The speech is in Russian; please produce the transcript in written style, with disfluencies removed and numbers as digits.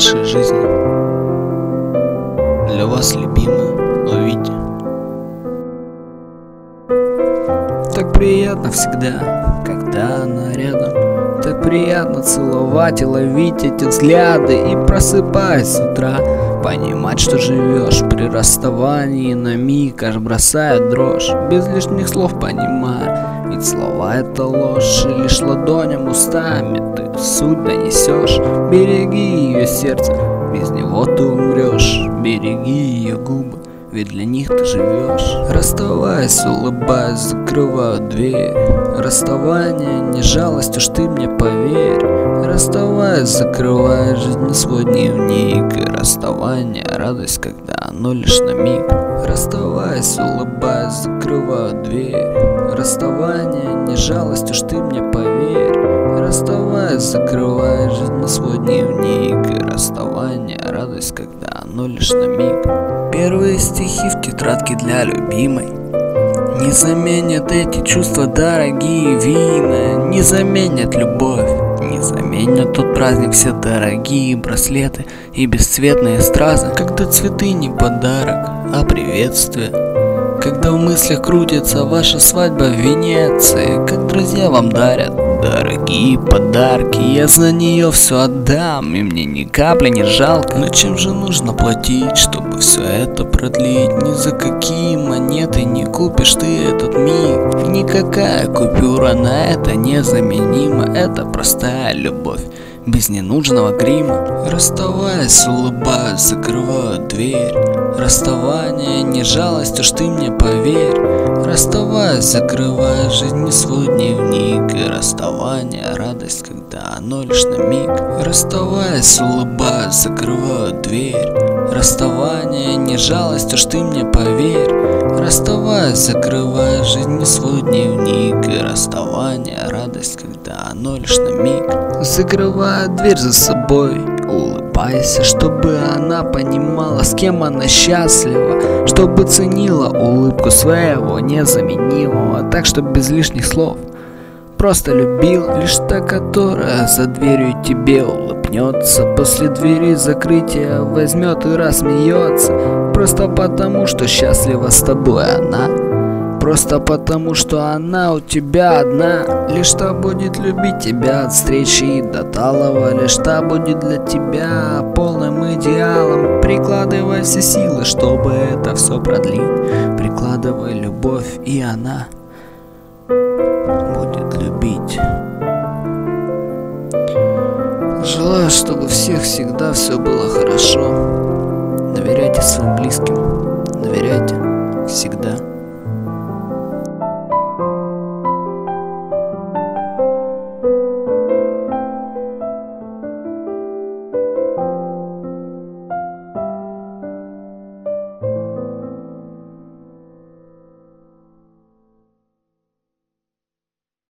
вашей жизни, для вас любимая, увидите. Так приятно всегда, когда она рядом. Так приятно целовать и ловить эти взгляды. И просыпаясь с утра, понимать, что живешь при расставании на миг, аж бросает дрожь. Без лишних слов понимаю, ведь слова это ложь. И лишь ладоням устами ты суть донесешь. Береги ее сердце, без него ты умрешь. Береги ее губы, ведь для них ты живешь. Расставаясь, улыбаясь, закрываю дверь. Расставание не жалость, уж ты мне поверь. Расставаясь, закрывая жизнь свой дневник. И расставание радость, когда оно лишь на миг. Расставаясь, улыбаясь, закрываю дверь. Расставание не жалость, уж ты мне поверь. Расставаясь, закрывая жизнь свой дневник. И расставание радость, когда оно лишь на миг. Первые стихи в тетрадке для любимой не заменят эти чувства, дорогие вина. Не заменят любовь, не заменят тот праздник, все дорогие браслеты и бесцветные стразы. Когда цветы не подарок, а приветствие. Когда в мыслях крутится ваша свадьба в Венеции. Как друзья вам дарят дорогие подарки. Я за нее все отдам, и мне ни капли не жалко. Но чем же нужно платить, чтобы все это продлить? Ни за какие монеты не купишь ты этот миг. Никакая купюра на это незаменима. Это простая любовь, без ненужного грима. Расставаясь, улыбаюсь, закрываю дверь. Расставание не жалость, уж ты мне поверь. Расставаясь, закрывая жизнь свой дневник. И расставание радость, когда оно лишь на миг. Расставаясь, улыбаюсь, закрываю дверь. Расставание не жалость, уж ты мне поверь. Расставаясь, закрывая жизнь свой дневник. И расставание радость, когда оно лишь на миг. Закрывая дверь за собой, улыбайся, чтобы она понимала, с кем она счастлива, чтобы ценила улыбку своего незаменимого, так что без лишних слов просто любил. Лишь та, которая за дверью тебе улыбнется, после двери закрытия возьмет и рассмеется. Просто потому, что счастлива с тобой она. Просто потому, что она у тебя одна. Лишь та будет любить тебя от встречи до талого. Лишь та будет для тебя полным идеалом. Прикладывай все силы, чтобы это все продлить. Прикладывай любовь, и она будет любить. Желаю, чтобы у всех всегда все было хорошо. Доверяйте своим близким, доверяйте